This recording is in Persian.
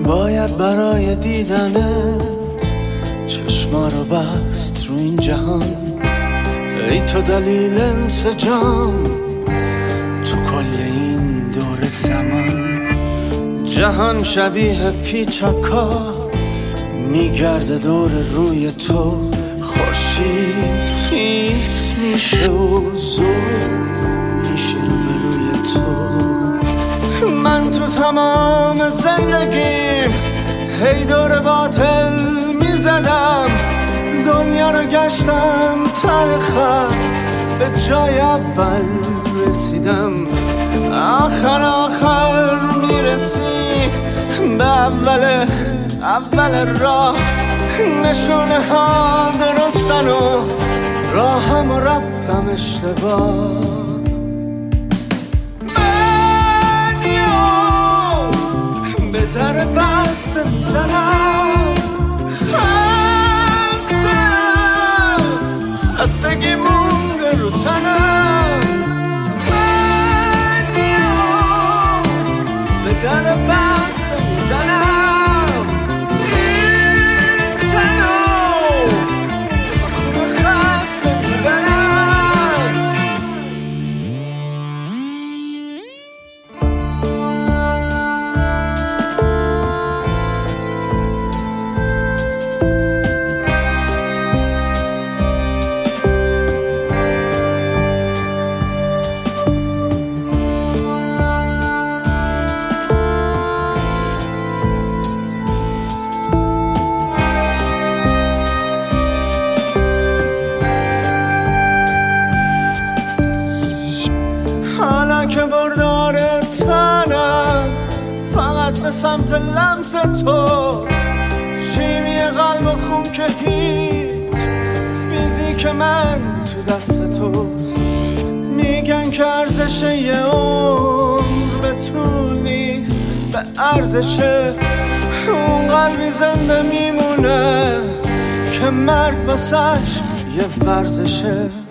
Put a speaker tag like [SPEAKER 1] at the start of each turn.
[SPEAKER 1] باید برای دیدنت چشما رو بست رو این جهان. ای تو دلیل انسجام تو کل این دور زمان. جهان شبیه پیچکا میگرده دور روی تو. خورشید خیس میشه و زود میشه رو به روی تو. من تو تمام زندگیم هی دور باطل میزدم. دنیا رو گشتم ته خط به جای اول رسیدم. آخر میرسی به اول راه. نشونه ها درستن و راهم و رفتم اشتباه. من به در بسته میزنم. خستگی مونده رو تنم. من به در بسته میزنم. این تنو تو خونه خسته میبرم. که بردار تنم فقط به سمت لمس توست. شیمی قلب و خون که هیچ، فیزیک من تو دست توست. میگن که ارزش یه عمر به طول نیست، به ارزش اون قلبی زنده میمونه که مرگ واسش یه ورزشه.